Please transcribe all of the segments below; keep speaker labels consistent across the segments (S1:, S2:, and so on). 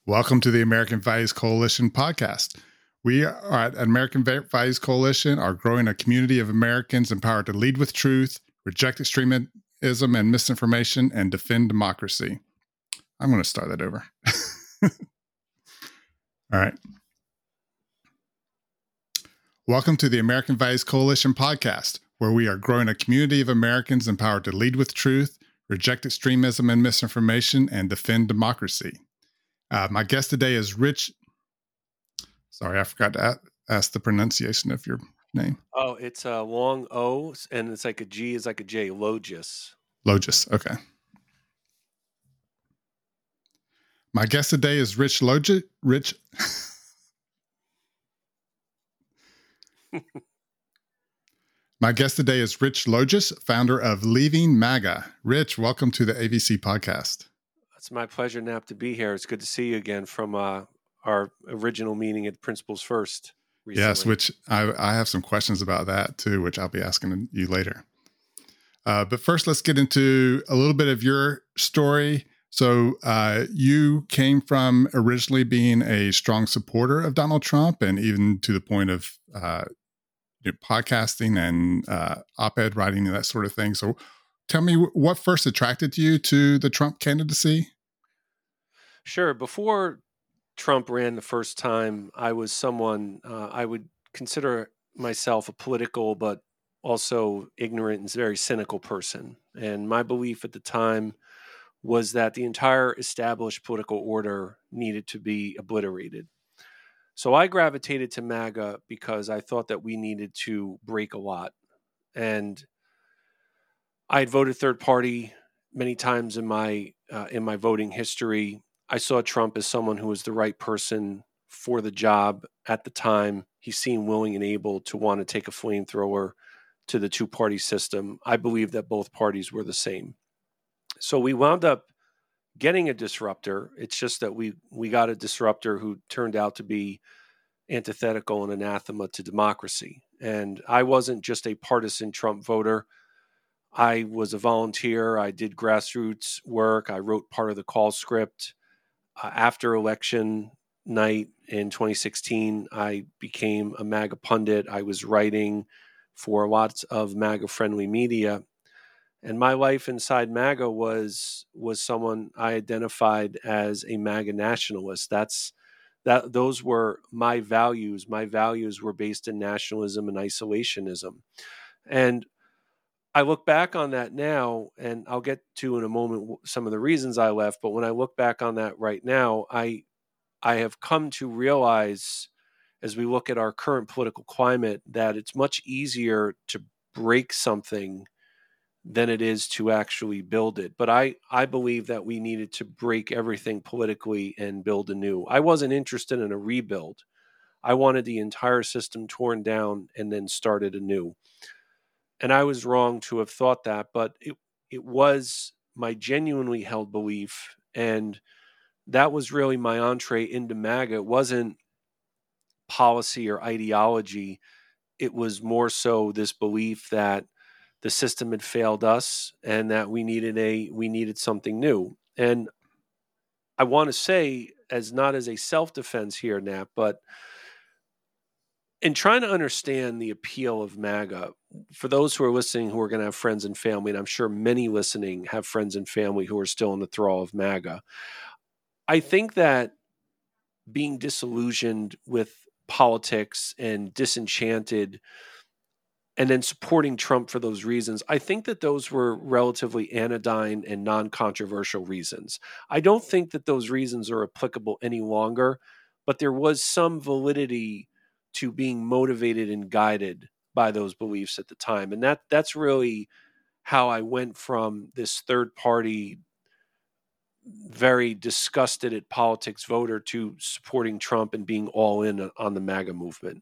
S1: Welcome to the American Values Coalition podcast. We are at American Values Coalition are growing a community of Americans empowered to lead with truth, reject extremism and misinformation, and defend democracy. I'm going to start that over. All right. Welcome to the American Values Coalition podcast, where we are growing a community of Americans empowered to lead with truth, reject extremism and misinformation, and defend democracy. My guest today is Rich. Sorry, I forgot to ask the pronunciation of your name.
S2: Oh, it's a long O, and it's like a G is like a J. Logis.
S1: Logis, okay. My guest today is Rich Logis. My guest today is Rich Logis, founder of Leaving MAGA. Rich, welcome to the AVC podcast.
S2: It's my pleasure, Nap, to be here. It's good to see you again from our original meeting at Principles First recently.
S1: Yes, which I have some questions about that too, which I'll be asking you later. But first, let's get into a little bit of your story. So you came from originally being a strong supporter of Donald Trump, and even to the point of podcasting and op-ed writing and that sort of thing. So tell me what first attracted you to the Trump candidacy?
S2: Sure. Before Trump ran the first time, I was someone I would consider myself a political but also ignorant and very cynical person. And my belief at the time was that the entire established political order needed to be obliterated. So I gravitated to MAGA because I thought that we needed to break a lot. And I had voted third party many times in my voting history. I saw Trump as someone who was the right person for the job at the time. He seemed willing and able to want to take a flamethrower to the two-party system. I believe that both parties were the same. So we wound up getting a disruptor. It's just that we got a disruptor who turned out to be antithetical and anathema to democracy. And I wasn't just a partisan Trump voter. I was a volunteer. I did grassroots work. I wrote part of the call script. After election night in 2016, I became a MAGA pundit. I was writing for lots of MAGA-friendly media. And my life inside MAGA was someone I identified as a MAGA nationalist. Those were my values. My values were based in nationalism and isolationism. And I look back on that now, and I'll get to in a moment some of the reasons I left. But when I look back on that right now, I have come to realize, as we look at our current political climate, that it's much easier to break something than it is to actually build it. But I believe that we needed to break everything politically and build anew. I wasn't interested in a rebuild. I wanted the entire system torn down and then started anew. And I was wrong to have thought that, but it was my genuinely held belief. And that was really my entree into MAGA. It wasn't policy or ideology. It was more so this belief that the system had failed us and that we needed something new. And I want to say, not as a self-defense here, Nap, but in trying to understand the appeal of MAGA, for those who are listening who are going to have friends and family, and I'm sure many listening have friends and family who are still in the thrall of MAGA, I think that being disillusioned with politics and disenchanted and then supporting Trump for those reasons, I think that those were relatively anodyne and non-controversial reasons. I don't think that those reasons are applicable any longer, but there was some validity to being motivated and guided by those beliefs at the time. And that's really how I went from this third party, very disgusted at politics voter to supporting Trump and being all in on the MAGA movement.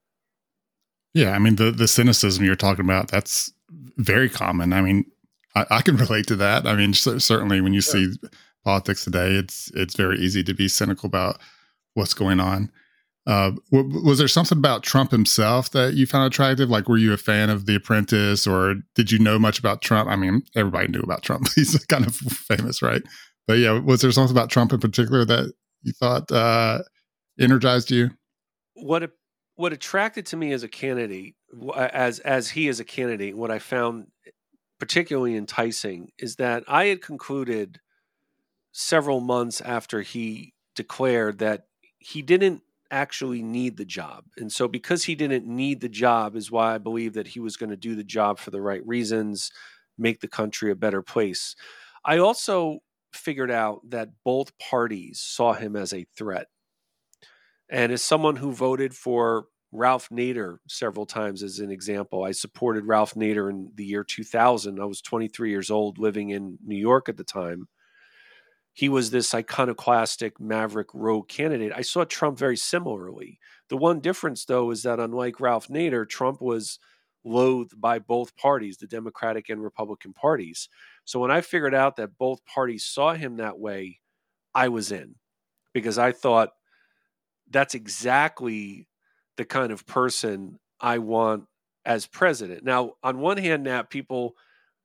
S1: Yeah, I mean, the cynicism you're talking about, that's very common. I mean, I can relate to that. I mean, certainly when you see politics today, it's very easy to be cynical about what's going on. Was there something about Trump himself that you found attractive? Like, were you a fan of The Apprentice, or did you know much about Trump? I mean, everybody knew about Trump. He's kind of famous, right? But yeah, was there something about Trump in particular that you thought energized you?
S2: What attracted to me as a candidate, as he as a candidate, what I found particularly enticing is that I had concluded several months after he declared that he didn't actually need the job. And so because he didn't need the job is why I believe that he was going to do the job for the right reasons, make the country a better place. I also figured out that both parties saw him as a threat. And as someone who voted for Ralph Nader several times as an example, I supported Ralph Nader in the year 2000. I was 23 years old living in New York at the time. He was this iconoclastic maverick rogue candidate. I saw Trump very similarly. The one difference, though, is that unlike Ralph Nader, Trump was loathed by both parties, the Democratic and Republican parties. So when I figured out that both parties saw him that way, I was in because I thought that's exactly the kind of person I want as president. Now, on one hand, Nat, people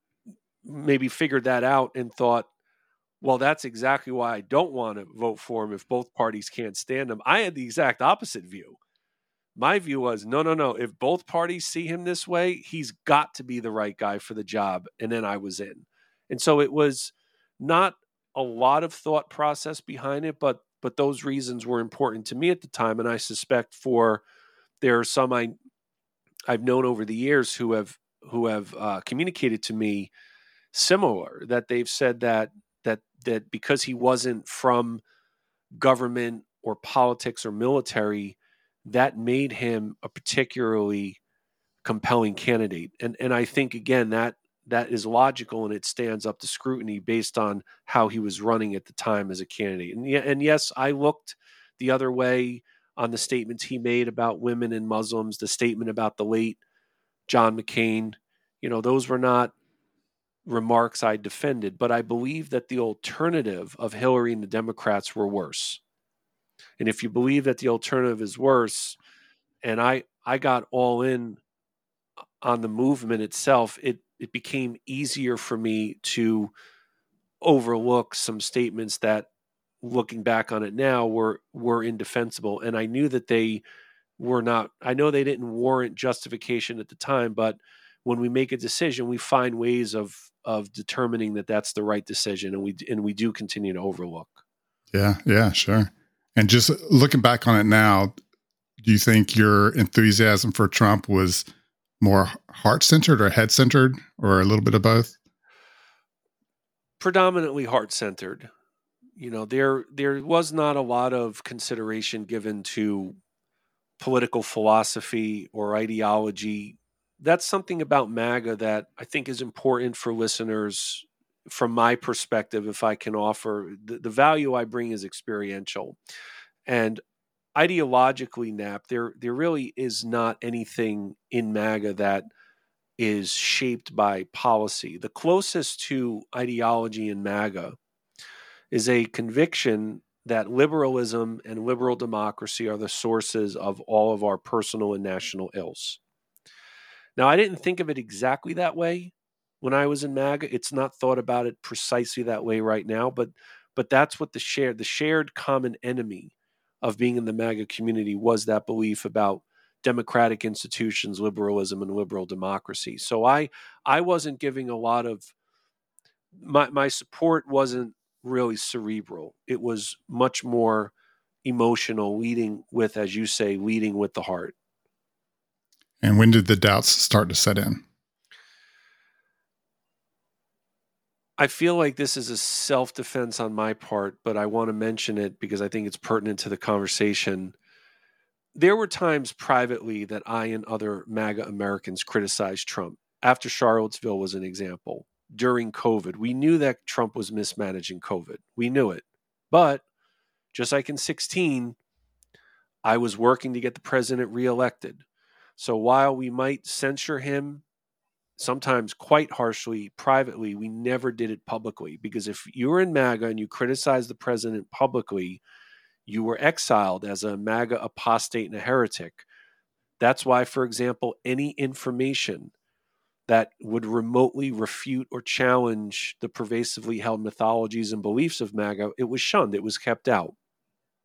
S2: maybe figured that out and thought, well, that's exactly why I don't want to vote for him if both parties can't stand him. I had the exact opposite view. My view was no, no, no. If both parties see him this way, he's got to be the right guy for the job. And then I was in. And so it was not a lot of thought process behind it, but those reasons were important to me at the time. And I suspect there are some I've known over the years who have communicated to me similar, that they've said that because he wasn't from government or politics or military, that made him a particularly compelling candidate. And I think again that is logical and it stands up to scrutiny based on how he was running at the time as a candidate. And yes, I looked the other way on the statements he made about women and Muslims, the statement about the late John McCain. Those were not remarks I defended, but I believe that the alternative of Hillary and the Democrats were worse. And if you believe that the alternative is worse, and I got all in on the movement itself, it became easier for me to overlook some statements that, looking back on it now, were indefensible. And I knew that they were not. I know they didn't warrant justification at the time, but when we make a decision, we find ways of determining that that's the right decision, and we do continue to overlook.
S1: Yeah, sure. And just looking back on it now, do you think your enthusiasm for Trump was more heart-centered or head-centered, or a little bit of both?
S2: Predominantly heart-centered. There was not a lot of consideration given to political philosophy or ideology. That's something about MAGA that I think is important for listeners. From my perspective, if I can offer, the value I bring is experiential. And ideologically, Knapp, there really is not anything in MAGA that is shaped by policy. The closest to ideology in MAGA is a conviction that liberalism and liberal democracy are the sources of all of our personal and national ills. Now, I didn't think of it exactly that way when I was in MAGA. It's not thought about it precisely that way right now, but that's what the shared common enemy of being in the MAGA community was, that belief about democratic institutions, liberalism, and liberal democracy. So I wasn't giving a lot of my support wasn't really cerebral. It was much more emotional, leading with, as you say, leading with the heart.
S1: And when did the doubts start to set in?
S2: I feel like this is a self-defense on my part, but I want to mention it because I think it's pertinent to the conversation. There were times privately that I and other MAGA Americans criticized Trump. After Charlottesville was an example. During COVID, we knew that Trump was mismanaging COVID. We knew it. But just like in 2016, I was working to get the president reelected. So while we might censure him, sometimes quite harshly, privately, we never did it publicly. Because if you were in MAGA and you criticized the president publicly, you were exiled as a MAGA apostate and a heretic. That's why, for example, any information that would remotely refute or challenge the pervasively held mythologies and beliefs of MAGA, it was shunned, it was kept out.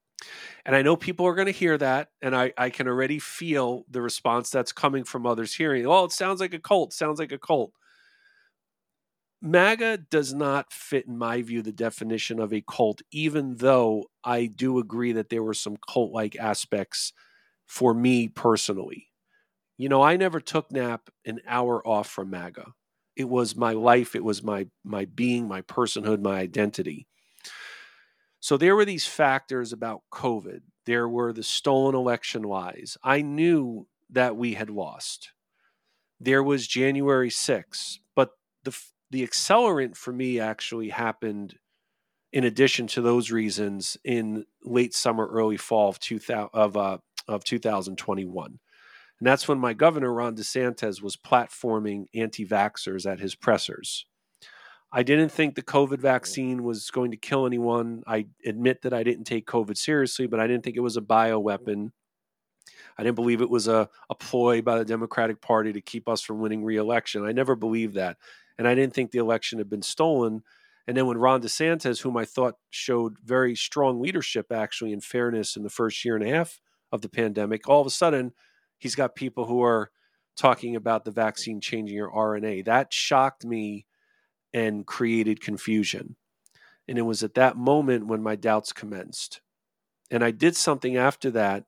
S2: And I know people are going to hear that, and I can already feel the response that's coming from others hearing, oh, it sounds like a cult, sounds like a cult. MAGA does not fit, in my view, the definition of a cult, even though I do agree that there were some cult-like aspects for me personally. You know, I never took Knapp an hour off from MAGA. It was my life. It was my being, my personhood, my identity. So there were these factors about COVID. There were the stolen election lies. I knew that we had lost. There was January 6th, but the accelerant for me actually happened in addition to those reasons in late summer, early fall of 2021. And that's when my governor, Ron DeSantis, was platforming anti-vaxxers at his pressers. I didn't think the COVID vaccine was going to kill anyone. I admit that I didn't take COVID seriously, but I didn't think it was a bioweapon. I didn't believe it was a ploy by the Democratic Party to keep us from winning re-election. I never believed that. And I didn't think the election had been stolen. And then when Ron DeSantis, whom I thought showed very strong leadership, actually, in fairness in the first year and a half of the pandemic, all of a sudden, he's got people who are talking about the vaccine changing your RNA. That shocked me and created confusion. And it was at that moment when my doubts commenced. And I did something after that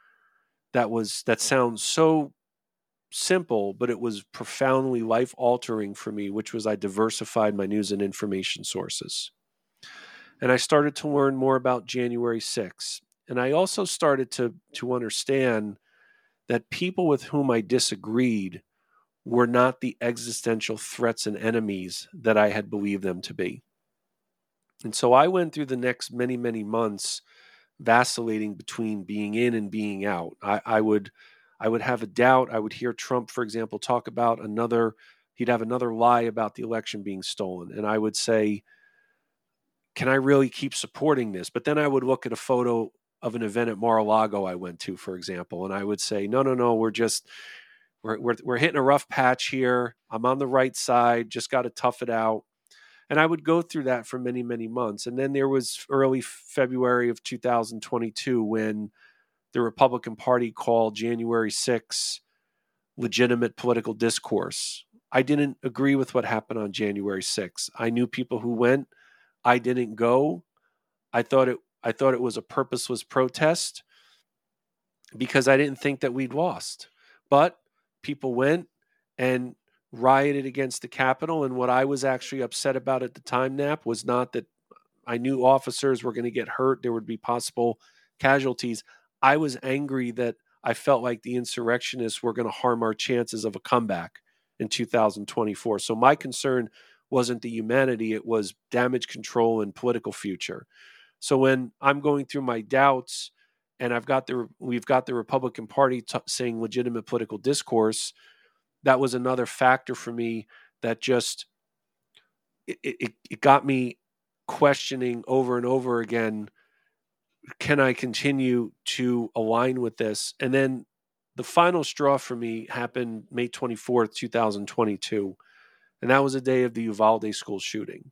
S2: that sounds so simple, but it was profoundly life altering for me, which was I diversified my news and information sources. And I started to learn more about January 6th. And I also started to understand that people with whom I disagreed were not the existential threats and enemies that I had believed them to be. And so I went through the next many, many months vacillating between being in and being out. I would have a doubt. I would hear Trump, for example, talk about he'd have another lie about the election being stolen. And I would say, can I really keep supporting this? But then I would look at a photo of an event at Mar-a-Lago I went to, for example, and I would say, no, we're hitting a rough patch here. I'm on the right side, just got to tough it out. And I would go through that for many, many months. And then there was early February of 2022 when the Republican Party called January 6th legitimate political discourse. I didn't agree with what happened on January 6th. I knew people who went. I didn't go. I thought it was a purposeless protest because I didn't think that we'd lost. But people went and rioted against the Capitol. And what I was actually upset about at the time, Knapp, was not that I knew officers were going to get hurt. There would be possible casualties. I was angry that I felt like the insurrectionists were going to harm our chances of a comeback in 2024. So my concern wasn't the humanity, it was damage control and political future. So when I'm going through my doubts and we've got the Republican Party saying legitimate political discourse, that was another factor for me that just it got me questioning over and over again, can I continue to align with this? And then the final straw for me happened May 24th, 2022. And that was the day of the Uvalde school shooting.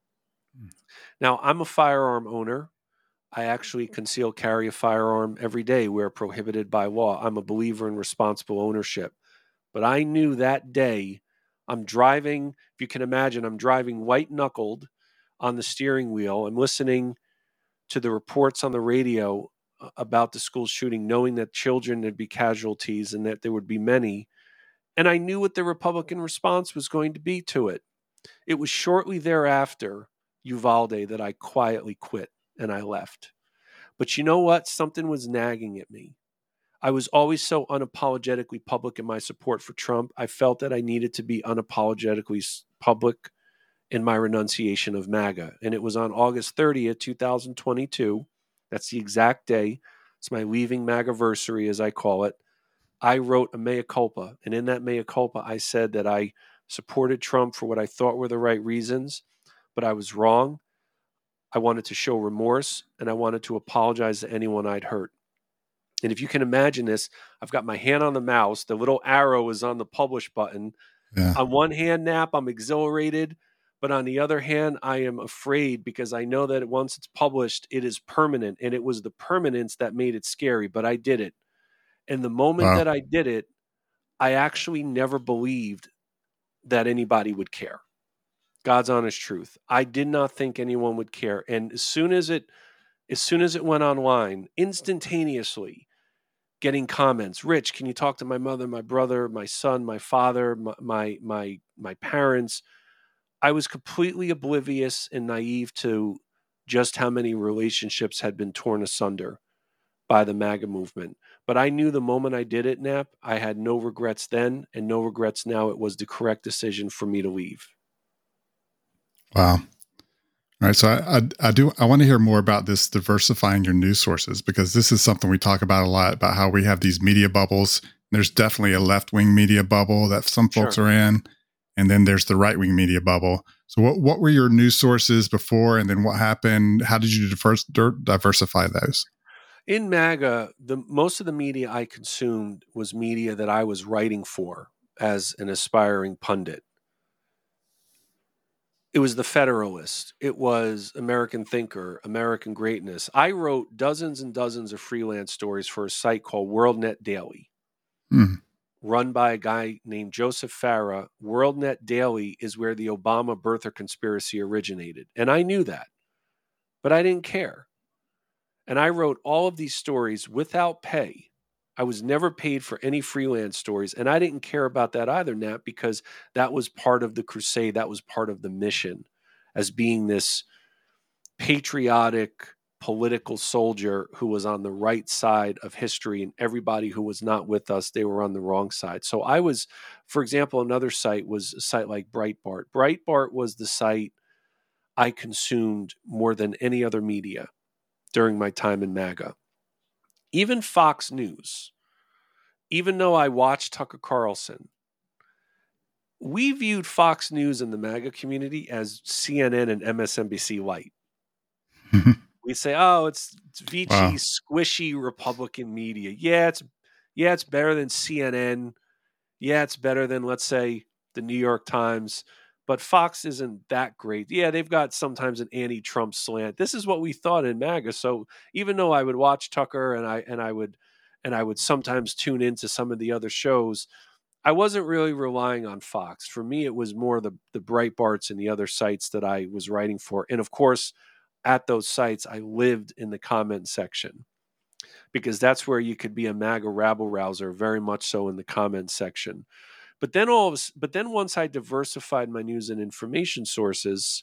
S2: Now, I'm a firearm owner. I actually conceal carry a firearm every day where prohibited by law. I'm a believer in responsible ownership. But I knew that day I'm driving, if you can imagine, I'm driving white-knuckled on the steering wheel. I'm listening to the reports on the radio about the school shooting, knowing that children would be casualties and that there would be many. And I knew what the Republican response was going to be to it. It was shortly thereafter, Uvalde, that I quietly quit and I left. But you know what? Something was nagging at me. I was always so unapologetically public in my support for Trump. I felt that I needed to be unapologetically public in my renunciation of MAGA. And it was on August 30th, 2022. That's the exact day. It's my leaving MAGAversary, as I call it. I wrote a mea culpa. And in that mea culpa, I said that I supported Trump for what I thought were the right reasons, but I was wrong. I wanted to show remorse, and I wanted to apologize to anyone I'd hurt. And if you can imagine this, I've got my hand on the mouse. The little arrow is on the publish button.
S1: Yeah.
S2: On one hand, Knapp, I'm exhilarated, But on the other hand, I am afraid because I know that once it's published, it is permanent. And it was the permanence that made it scary. But I did it. And the moment
S1: Wow.
S2: that I did it, I actually never believed that anybody would care. God's honest truth. I did not think anyone would care. And as soon as it went online, instantaneously getting comments, Rich, can you talk to my mother, my brother, my son, my father, my parents? I was completely oblivious and naive to just how many relationships had been torn asunder by the MAGA movement. But I knew the moment I did it, Knapp, I had no regrets then and no regrets now. It was the correct decision for me to leave.
S1: Wow. All right. So I want to hear more about this diversifying your news sources, because this is something we talk about a lot, about how we have these media bubbles. There's definitely a left-wing media bubble that some folks
S2: Sure.
S1: are in. And then there's the right-wing media bubble. So what were your news sources before, and then what happened? How did you diversify those?
S2: In MAGA, most of the media I consumed was media that I was writing for as an aspiring pundit. It was the Federalist. It was American Thinker, American Greatness. I wrote dozens and dozens of freelance stories for a site called WorldNet Daily, run by a guy named Joseph Farah. WorldNet Daily is where the Obama birther conspiracy originated. And I knew that, but I didn't care. And I wrote all of these stories without pay. I was never paid for any freelance stories. And I didn't care about that either, Nat, because that was part of the crusade. That was part of the mission, as being this patriotic political soldier who was on the right side of history, and everybody who was not with us, they were on the wrong side. So I was, for example, another site was a site like Breitbart. Breitbart was the site I consumed more than any other media during my time in MAGA. Even Fox News, even though I watched Tucker Carlson, we viewed Fox News in the MAGA community as CNN and MSNBC light. We say, oh, it's Vici, squishy Republican media. Yeah, it's better than CNN. Yeah, it's better than, let's say, the New York Times. But Fox isn't that great. Yeah, they've got sometimes an anti-Trump slant. This is what we thought in MAGA. So even though I would watch Tucker and I would sometimes tune into some of the other shows, I wasn't really relying on Fox. For me, it was more the Breitbarts and the other sites that I was writing for. And of course, at those sites, I lived in the comment section, because that's where you could be a MAGA rabble rouser, very much so in the comment section. But then once I diversified my news and information sources,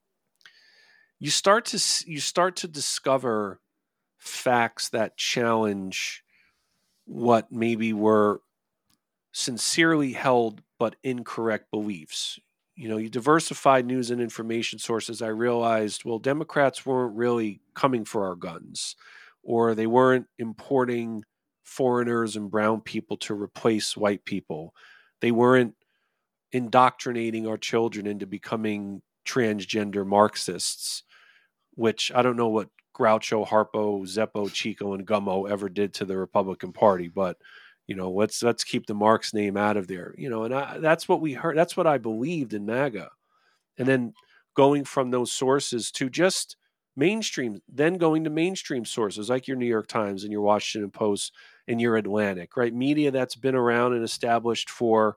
S2: you start to discover facts that challenge what maybe were sincerely held but incorrect beliefs. You diversified news and information sources. I realized, well, Democrats weren't really coming for our guns, or they weren't importing foreigners and brown people to replace white people. They weren't indoctrinating our children into becoming transgender Marxists, which I don't know what Groucho, Harpo, Zeppo, Chico, and Gummo ever did to the Republican Party, but let's keep the Marx name out of there. And that's what we heard. That's what I believed in MAGA. And then going from those sources to just mainstream, then going to mainstream sources like your New York Times and your Washington Post and your Atlantic, right? Media that's been around and established for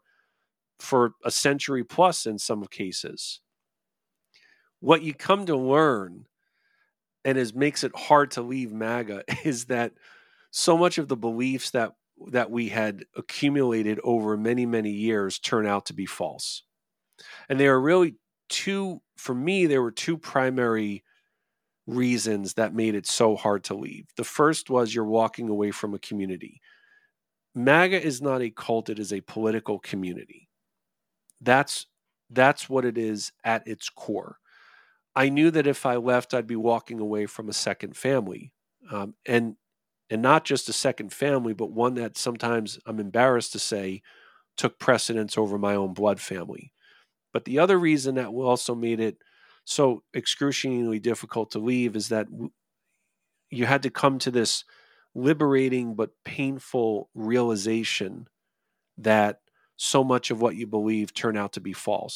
S2: a century plus in some cases. What you come to learn, and makes it hard to leave MAGA, is that so much of the beliefs that we had accumulated over many, many years turn out to be false. And there are really there were two primary reasons that made it so hard to leave. The first was you're walking away from a community. MAGA is not a cult, it is a political community. That's what it is at its core. I knew that if I left, I'd be walking away from a second family. And not just a second family, but one that sometimes, I'm embarrassed to say, took precedence over my own blood family. But the other reason that also made it so excruciatingly difficult to leave is that you had to come to this liberating but painful realization that so much of what you believe turned out to be false.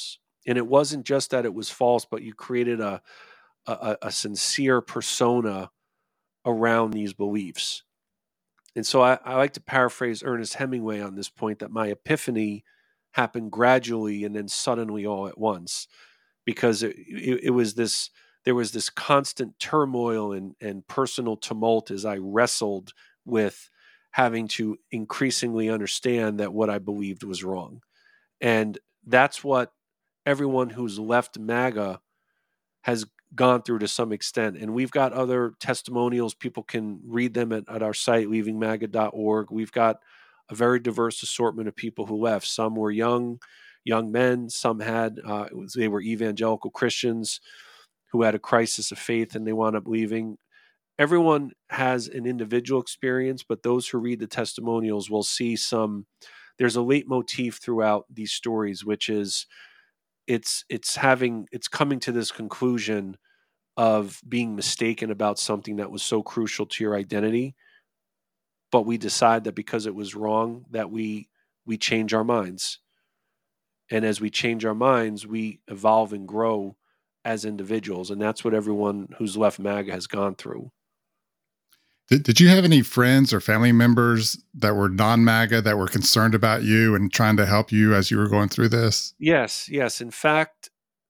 S2: And it wasn't just that it was false, but you created a sincere persona around these beliefs. And so I like to paraphrase Ernest Hemingway on this point, that my epiphany happened gradually and then suddenly all at once, because it was this, there was this constant turmoil and personal tumult as I wrestled with having to increasingly understand that what I believed was wrong. And that's what everyone who's left MAGA has gone through to some extent. And we've got other testimonials. People can read them at our site, leavingmaga.org. We've got a very diverse assortment of people who left. Some were young men. Some had, they were evangelical Christians who had a crisis of faith and they wound up leaving. Everyone has an individual experience, but those who read the testimonials will see there's a leitmotif throughout these stories, which is it's coming to this conclusion of being mistaken about something that was so crucial to your identity, but we decide that because it was wrong, that we change our minds. And as we change our minds, we evolve and grow as individuals. And that's what everyone who's left MAGA has gone through.
S1: Did you have any friends or family members that were non-MAGA that were concerned about you and trying to help you as you were going through this?
S2: Yes. In fact,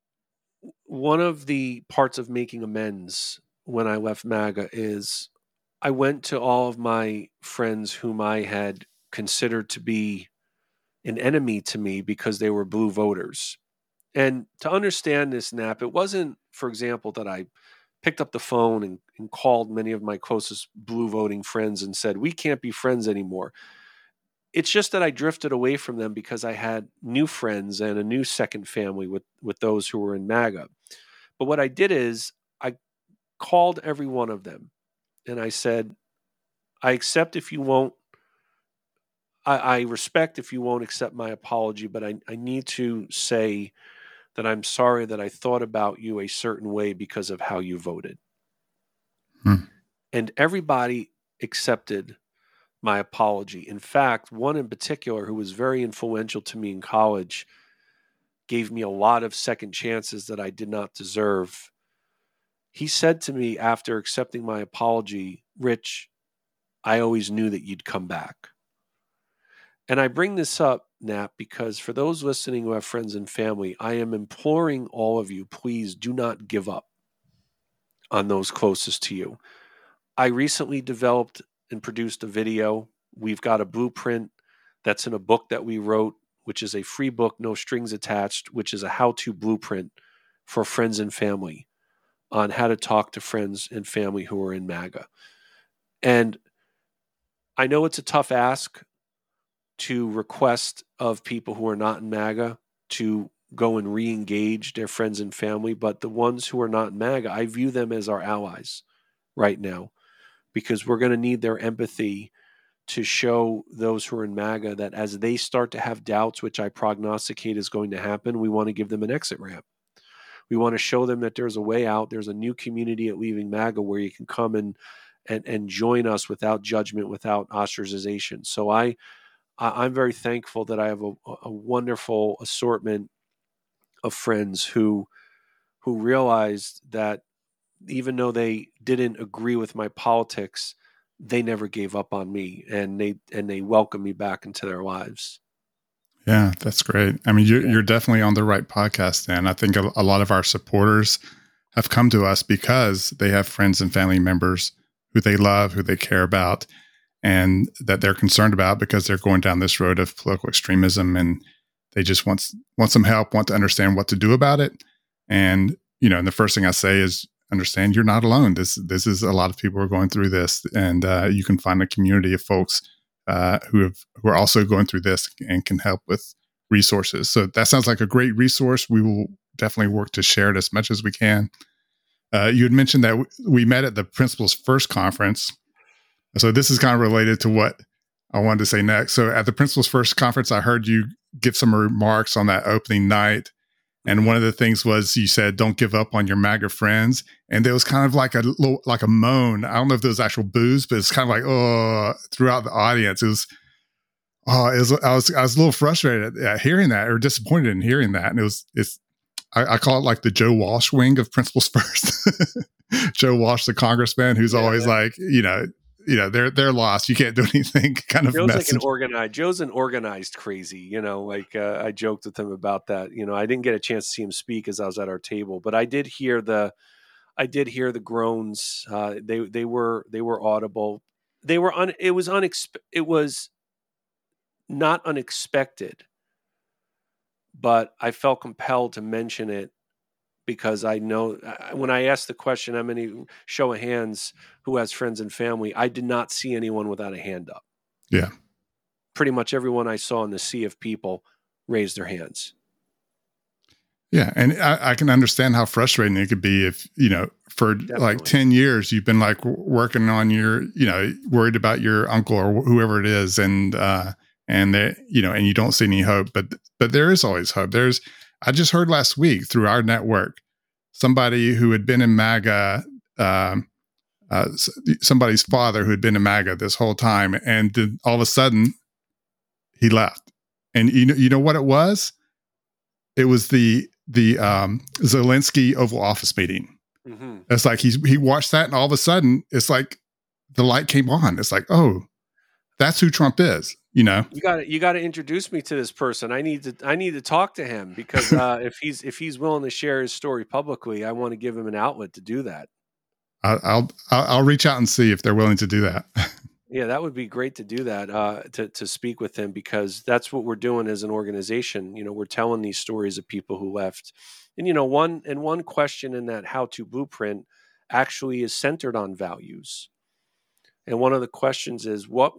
S2: one of the parts of making amends when I left MAGA is I went to all of my friends whom I had considered to be an enemy to me because they were blue voters. And to understand this, Knapp, it wasn't, for example, that I picked up the phone and called many of my closest blue voting friends and said, we can't be friends anymore. It's just that I drifted away from them because I had new friends and a new second family with those who were in MAGA. But what I did is I called every one of them and I said, I accept if you won't, I respect if you won't accept my apology, but I need to say that I'm sorry that I thought about you a certain way because of how you voted. And everybody accepted my apology. In fact, one in particular who was very influential to me in college gave me a lot of second chances that I did not deserve. He said to me after accepting my apology, Rich, I always knew that you'd come back. And I bring this up, Knapp, because for those listening who have friends and family, I am imploring all of you, please do not give up on those closest to you. I recently developed and produced a video. We've got a blueprint that's in a book that we wrote, which is a free book, no strings attached, which is a how-to blueprint for friends and family on how to talk to friends and family who are in MAGA. And I know it's a tough ask to request of people who are not in MAGA to go and re-engage their friends and family, but the ones who are not in MAGA, I view them as our allies right now, because we're going to need their empathy to show those who are in MAGA that as they start to have doubts, which I prognosticate is going to happen, we want to give them an exit ramp. We want to show them that there's a way out. There's a new community at Leaving MAGA where you can come and join us without judgment, without ostracization. So I'm very thankful that I have a wonderful assortment of friends who realized that even though they didn't agree with my politics, they never gave up on me, and they welcomed me back into their lives.
S1: Yeah, that's great. I mean, you're definitely on the right podcast, Dan. I think a lot of our supporters have come to us because they have friends and family members who they love, who they care about, and that they're concerned about because they're going down this road of political extremism, and they just want some help, want to understand what to do about it. And, and the first thing I say is understand you're not alone. This is a lot of people are going through this, and you can find a community of folks who are also going through this and can help with resources. So that sounds like a great resource. We will definitely work to share it as much as we can. You had mentioned that we met at the Principles First conference. So this is kind of related to what I wanted to say next. So at the Principles First conference, I heard you give some remarks on that opening night. And one of the things was you said, don't give up on your MAGA friends. And there was kind of like a moan. I don't know if there was actual boos, but it's kind of like, oh, throughout the audience. I was a little frustrated at hearing that, or disappointed in hearing that. And it's I call it like the Joe Walsh wing of Principles First. Joe Walsh, the congressman, who's always like, they're lost. You can't do anything. Kind of
S2: Joe's
S1: message.
S2: Joe's an organized crazy. I joked with him about that. I didn't get a chance to see him speak as I was at our table, but I did hear the groans. They were audible. It was not unexpected, but I felt compelled to mention it because I know when I asked the question, how many, show of hands, who has friends and family, I did not see anyone without a hand up.
S1: Yeah.
S2: Pretty much everyone I saw in the sea of people raised their hands.
S1: Yeah. And I can understand how frustrating it could be if, for
S2: Definitely.
S1: like 10 years, you've been like working on your, worried about your uncle or whoever it is. And and you don't see any hope, but there is always hope. I just heard last week through our network, somebody who had been in MAGA, somebody's father who had been in MAGA this whole time, and then all of a sudden he left. And you know what it was? It was the Zelensky Oval Office meeting. Mm-hmm. It's like he watched that, and all of a sudden it's like the light came on. It's like, oh, that's who Trump is. You got
S2: to introduce me to this person. I need to talk to him because if he's willing to share his story publicly, I want to give him an outlet to do that.
S1: I'll reach out and see if they're willing to do that.
S2: Yeah, that would be great to do that, to speak with him, because that's what we're doing as an organization. We're telling these stories of people who left. And, one question in that how-to blueprint actually is centered on values. And one of the questions is, what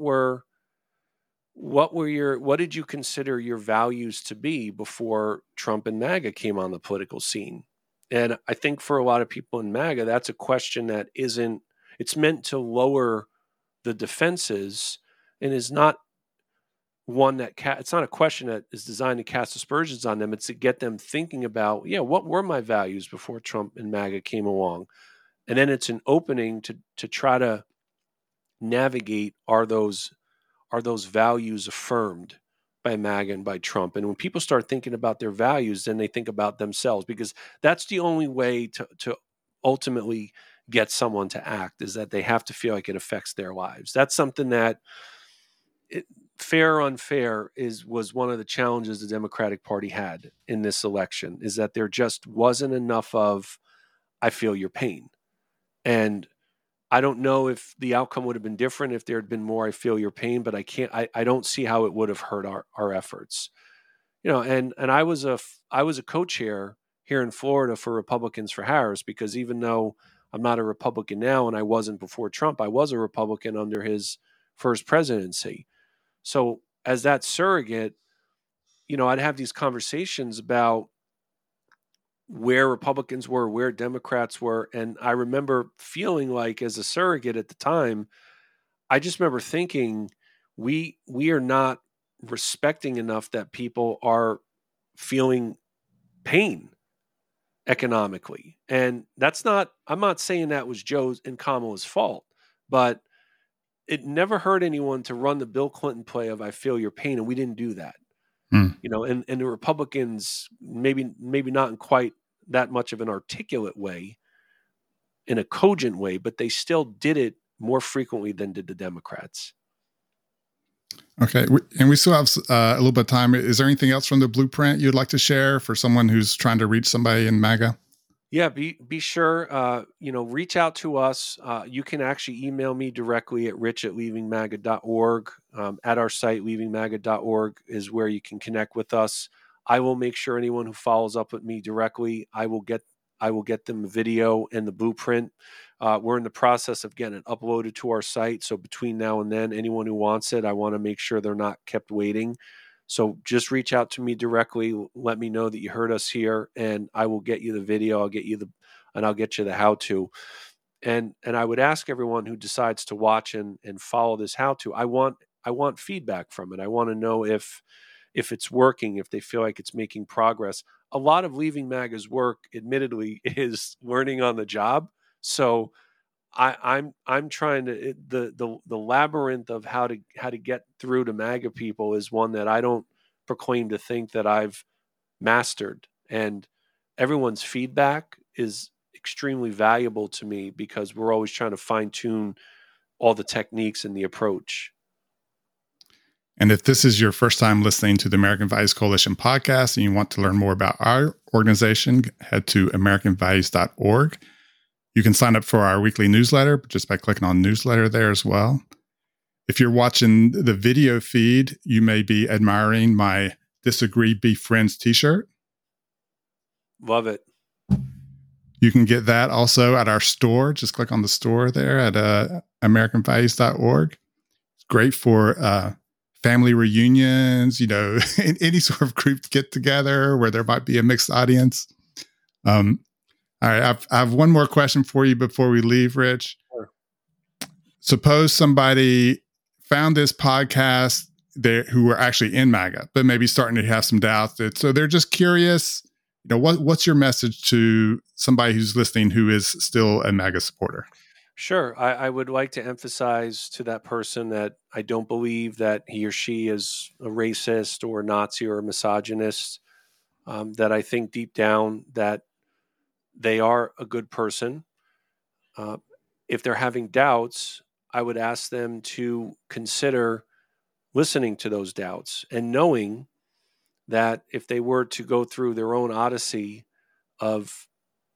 S2: did you consider your values to be before Trump and MAGA came on the political scene? And I think for a lot of people in MAGA, that's a question that it's meant to lower the defenses and is not one that it's not a question that is designed to cast aspersions on them. It's to get them thinking about, what were my values before Trump and MAGA came along? And then it's an opening to try to navigate, are those values affirmed by MAGA and by Trump? And when people start thinking about their values, then they think about themselves, because that's the only way to ultimately get someone to act, is that they have to feel like it affects their lives. That's something that, fair or unfair, was one of the challenges the Democratic Party had in this election, is that there just wasn't enough of, I feel your pain. And I don't know if the outcome would have been different if there had been more, I feel your pain, but I don't see how it would have hurt our efforts. And I was a co-chair here in Florida for Republicans for Harris, because even though I'm not a Republican now, and I wasn't before Trump, I was a Republican under his first presidency. So as that surrogate, I'd have these conversations about where Republicans were, where Democrats were. And I remember feeling like, as a surrogate at the time, I just remember thinking, we are not respecting enough that people are feeling pain economically. And I'm not saying that was Joe's and Kamala's fault, but it never hurt anyone to run the Bill Clinton play of, I feel your pain. And we didn't do that. And the Republicans, maybe not in quite that much of an articulate way, in a cogent way, but they still did it more frequently than did the Democrats.
S1: Okay. And we still have a little bit of time. Is there anything else from the blueprint you'd like to share for someone who's trying to reach somebody in MAGA?
S2: Yeah, be sure, reach out to us. You can actually email me directly at rich@leavingmaga.org. At our site, leavingmaga.org, is where you can connect with us. I will make sure anyone who follows up with me directly, I will get them a video and the blueprint. We're in the process of getting it uploaded to our site. So between now and then, anyone who wants it, I want to make sure they're not kept waiting. So just reach out to me directly. Let me know that you heard us here, and I will get you the video. I'll get you the how-to. And I would ask everyone who decides to watch and follow this how-to, I want feedback from it. I want to know if it's working, if they feel like it's making progress. A lot of Leaving MAGA's work, admittedly, is learning on the job. So I'm trying to, the labyrinth of how to get through to MAGA people is one that I don't proclaim to think that I've mastered. And everyone's feedback is extremely valuable to me because we're always trying to fine tune all the techniques and the approach.
S1: And if this is your first time listening to the American Values Coalition podcast and you want to learn more about our organization, head to americanvalues.org. You can sign up for our weekly newsletter just by clicking on newsletter there as well. If you're watching the video feed, you may be admiring my Disagree, Be Friends t-shirt.
S2: Love it.
S1: You can get that also at our store. Just click on the store there at americanvalues.org. It's great for family reunions, any sort of group get together where there might be a mixed audience. All right, I have one more question for you before we leave, Rich.
S2: Sure.
S1: Suppose somebody found this podcast who were actually in MAGA, but maybe starting to have some doubts. So they're just curious. What's your message to somebody who's listening who is still a MAGA supporter?
S2: Sure. I would like to emphasize to that person that I don't believe that he or she is a racist or a Nazi or a misogynist, that I think deep down that they are a good person. If they're having doubts, I would ask them to consider listening to those doubts and knowing that if they were to go through their own odyssey of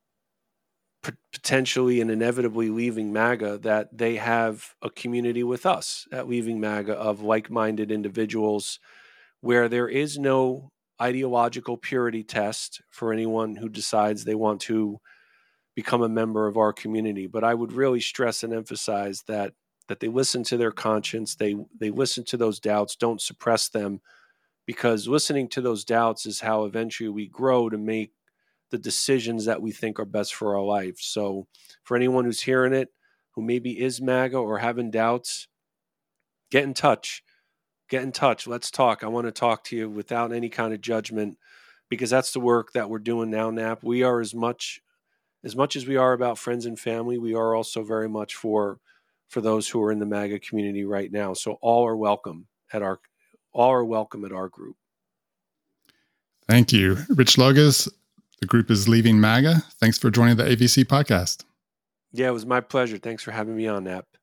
S2: potentially and inevitably leaving MAGA, that they have a community with us at Leaving MAGA of like-minded individuals where there is no ideological purity test for anyone who decides they want to become a member of our community. But I would really stress and emphasize that they listen to their conscience, they listen to those doubts, don't suppress them, because listening to those doubts is how eventually we grow to make the decisions that we think are best for our life. So for anyone who's hearing it, who maybe is MAGA or having doubts, get in touch. Get in touch. Let's talk. I want to talk to you without any kind of judgment, because that's the work that we're doing now, Knapp. We are as much as we are about friends and family, we are also very much for those who are in the MAGA community right now. So all are welcome at our group.
S1: Thank you. Rich Logas, the group is Leaving MAGA. Thanks for joining the AVC podcast.
S2: Yeah, it was my pleasure. Thanks for having me on, Knapp.